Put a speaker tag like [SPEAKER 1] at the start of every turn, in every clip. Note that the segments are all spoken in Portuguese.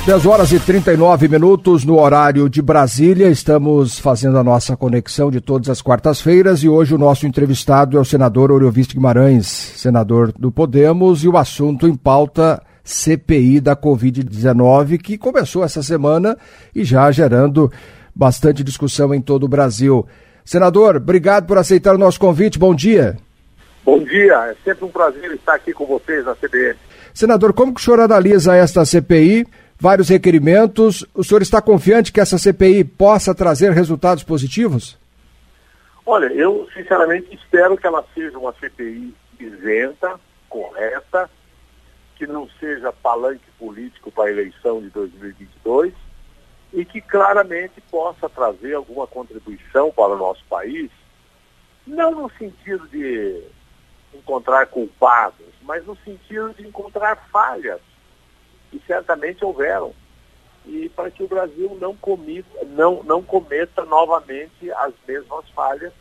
[SPEAKER 1] 10h39 no horário de Brasília. Estamos fazendo a nossa conexão de todas as quartas-feiras e hoje o nosso entrevistado é o senador Oriovisto Guimarães, senador do Podemos, e o assunto em pauta CPI da Covid-19, que começou essa semana e já gerando bastante discussão em todo o Brasil. Senador, obrigado por aceitar o nosso convite. Bom dia.
[SPEAKER 2] Bom dia. É sempre um prazer estar aqui com vocês na CBN.
[SPEAKER 1] Senador, como que o senhor analisa esta CPI? Vários requerimentos. O senhor está confiante que essa CPI possa trazer resultados positivos?
[SPEAKER 2] Olha, eu sinceramente espero que ela seja uma CPI isenta, correta, que não seja palanque político para a eleição de 2022 e que claramente possa trazer alguma contribuição para o nosso país, não no sentido de encontrar culpados, mas no sentido de encontrar falhas, que certamente houveram, e para que o Brasil não cometa novamente as mesmas falhas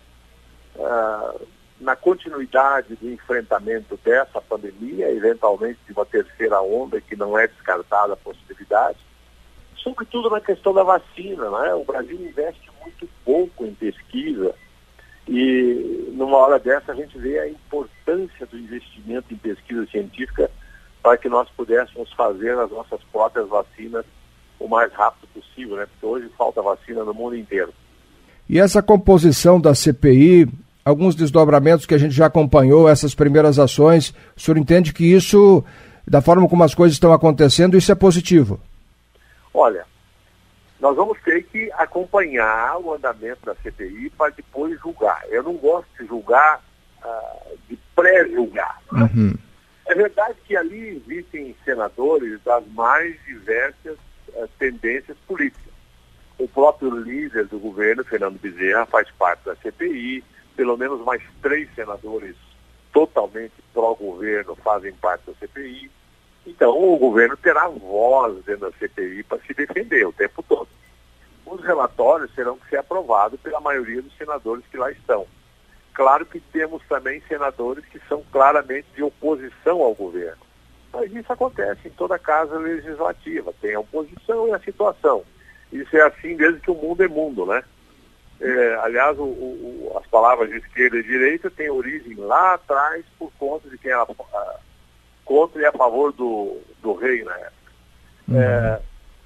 [SPEAKER 2] na continuidade do enfrentamento dessa pandemia, eventualmente de uma terceira onda, que não é descartada a possibilidade, sobretudo na questão da vacina, né? O Brasil investe muito pouco em pesquisa, e numa hora dessa a gente vê a importância do investimento em pesquisa científica para que nós pudéssemos fazer as nossas próprias vacinas o mais rápido possível, né? Porque hoje falta vacina no mundo inteiro.
[SPEAKER 1] E essa composição da CPI, alguns desdobramentos que a gente já acompanhou, essas primeiras ações, o senhor entende que isso, da forma como as coisas estão acontecendo, isso é positivo?
[SPEAKER 2] Olha, nós vamos ter que acompanhar o andamento da CPI para depois julgar. Eu não gosto de julgar, de pré-julgar.
[SPEAKER 1] Uhum.
[SPEAKER 2] É verdade que ali existem senadores das mais diversas tendências políticas. O próprio líder do governo, Fernando Bezerra, faz parte da CPI, pelo menos mais 3 senadores totalmente pró-governo fazem parte da CPI. Então o governo terá voz dentro da CPI para se defender o tempo todo. Os relatórios terão que ser aprovados pela maioria dos senadores que lá estão. Claro que temos também senadores que são claramente de oposição ao governo. Mas isso acontece em toda casa legislativa. Tem a oposição e a situação. Isso é assim desde que o mundo é mundo, né? Aliás, as palavras de esquerda e direita têm origem lá atrás por conta de quem era contra e a favor do rei na época.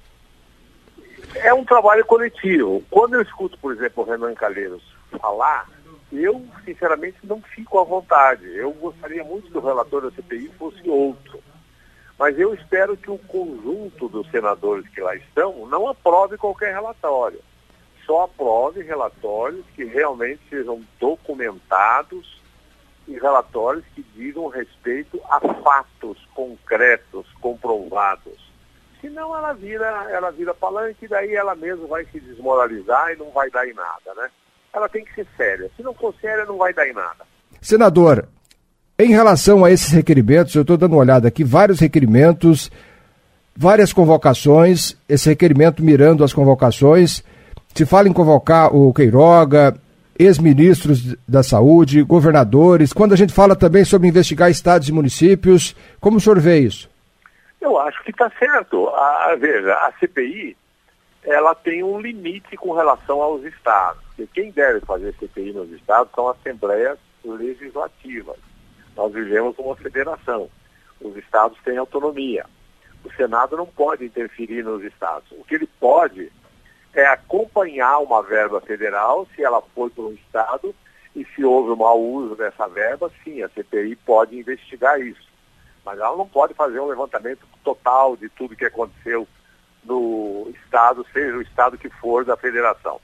[SPEAKER 2] É um trabalho coletivo. Quando eu escuto, por exemplo, o Renan Calheiros falar, eu, sinceramente, não fico à vontade. Eu gostaria muito que o relator da CPI fosse outro. Mas eu espero que o conjunto dos senadores que lá estão não aprove qualquer relatório. Só aprove relatórios que realmente sejam documentados e relatórios que digam respeito a fatos concretos, comprovados. Senão ela vira palanque e daí ela mesma vai se desmoralizar e não vai dar em nada, né? Ela tem que ser séria. Se não for séria, não vai dar em nada.
[SPEAKER 1] Senador, em relação a esses requerimentos, eu estou dando uma olhada aqui, vários requerimentos, várias convocações, esse requerimento mirando as convocações. Se fala em convocar o Queiroga, ex-ministros da saúde, governadores, quando a gente fala também sobre investigar estados e municípios, como o senhor vê isso?
[SPEAKER 2] Eu acho que está certo. Veja, a CPI, ela tem um limite com relação aos estados. Porque quem deve fazer CPI nos estados são assembleias legislativas. Nós vivemos uma federação. Os estados têm autonomia. O Senado não pode interferir nos estados. O que ele pode é acompanhar uma verba federal, se ela for para um estado, e se houve um mau uso dessa verba, sim, a CPI pode investigar isso. Mas ela não pode fazer um levantamento total de tudo que aconteceu no estado, seja o estado que for da federação.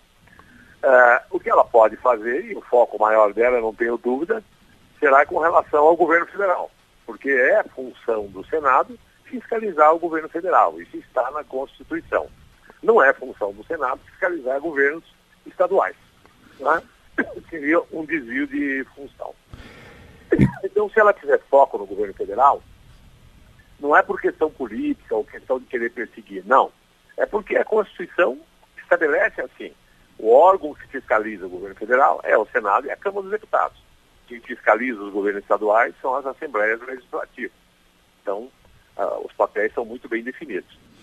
[SPEAKER 2] O que ela pode fazer, e o foco maior dela, não tenho dúvida, será com relação ao governo federal. Porque é função do Senado fiscalizar o governo federal. Isso está na Constituição. Não é função do Senado fiscalizar governos estaduais. Né? Seria um desvio de função. Então, se ela tiver foco no governo federal, não é por questão política ou questão de querer perseguir, não. É porque a Constituição estabelece assim. O órgão que fiscaliza o governo federal é o Senado e a Câmara dos Deputados. Quem fiscaliza os governos estaduais são as assembleias legislativas. Então, os papéis são muito bem definidos.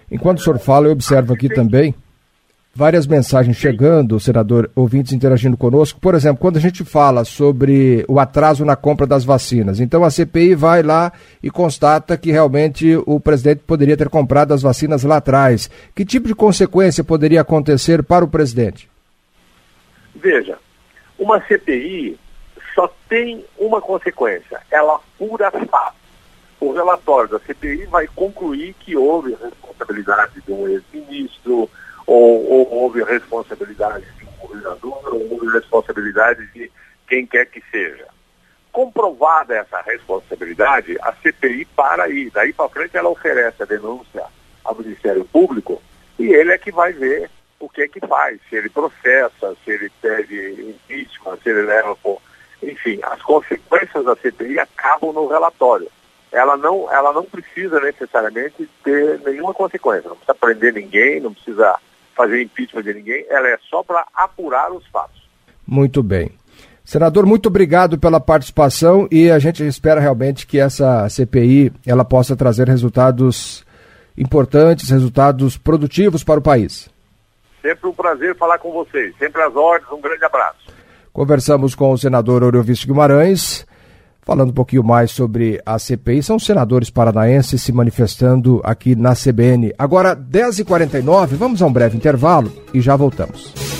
[SPEAKER 1] Enquanto o senhor fala, eu observo aqui também várias mensagens chegando, senador, ouvintes interagindo conosco. Por exemplo, quando a gente fala sobre o atraso na compra das vacinas, então a CPI vai lá e constata que realmente o presidente poderia ter comprado as vacinas lá atrás. Que tipo de consequência poderia acontecer para o presidente?
[SPEAKER 2] Veja, uma CPI só tem uma consequência, ela apura fato. O relatório da CPI vai concluir que houve responsabilidade de um ex-ministro, ou houve responsabilidade de um governador, ou houve responsabilidade de quem quer que seja. Comprovada essa responsabilidade, a CPI para aí. Daí para frente ela oferece a denúncia ao Ministério Público e ele é que vai ver o que é que faz, se ele processa, se ele pede impeachment, se ele leva por... Enfim, as consequências da CPI acabam no relatório. Ela não precisa necessariamente ter nenhuma consequência, não precisa prender ninguém, não precisa fazer impeachment de ninguém, ela é só para apurar os fatos.
[SPEAKER 1] Muito bem. Senador, muito obrigado pela participação e a gente espera realmente que essa CPI ela possa trazer resultados importantes, resultados produtivos para o país.
[SPEAKER 2] Sempre um prazer falar com vocês, sempre às ordens, um grande abraço.
[SPEAKER 1] Conversamos com o senador Oriovisto Guimarães, falando um pouquinho mais sobre a CPI. São senadores paranaenses se manifestando aqui na CBN. Agora, 10h49, vamos a um breve intervalo e já voltamos.